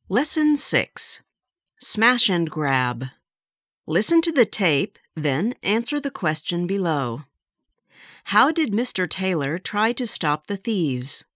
Lesson 6. Smash and Grab. Listen to the tape, then answer the question below. How did Mr. Taylor try to stop the thieves?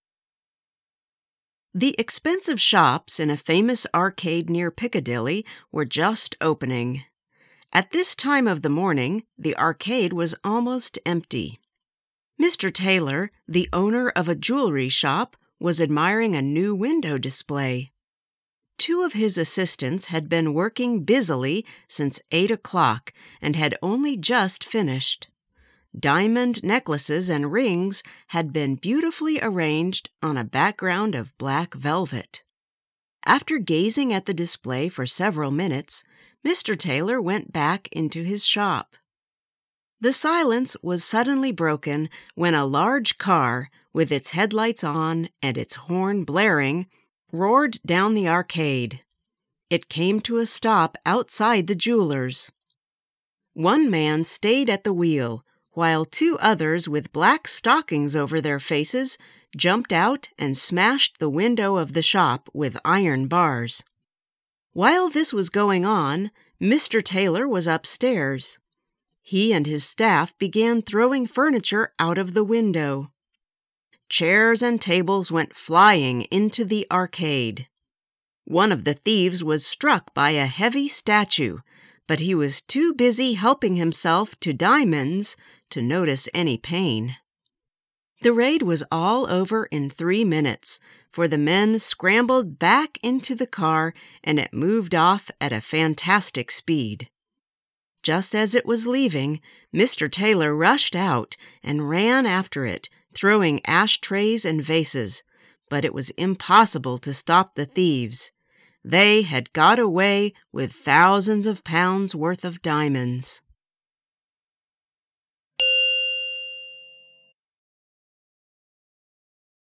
The expensive shops in a famous arcade near Piccadilly were just opening. At this time of the morning, the arcade was almost empty. Mr. Taylor, the owner of a jewelry shop, was admiring a new window display. Two of his assistants had been working busily since 8 o'clock and had only just finished. Diamond necklaces and rings had been beautifully arranged on a background of black velvet. After gazing at the display for several minutes, Mr. Taylor went back into his shop. The silence was suddenly broken when a large car, with its headlights on and its horn blaring, roared down the arcade. It came to a stop outside the jeweler's. One man stayed at the wheel, while two others with black stockings over their faces jumped out and smashed the window of the shop with iron bars. While this was going on, Mr. Taylor was upstairs. He and his staff began throwing furniture out of the window. Chairs and tables went flying into the arcade. One of the thieves was struck by a heavy statue, but he was too busy helping himself to diamonds to notice any pain. The raid was all over in 3 minutes, for the men scrambled back into the car and it moved off at a fantastic speed. Just as it was leaving, Mr. Taylor rushed out and ran after it, throwing ashtrays and vases, but it was impossible to stop the thieves. They had got away with thousands of pounds worth of diamonds.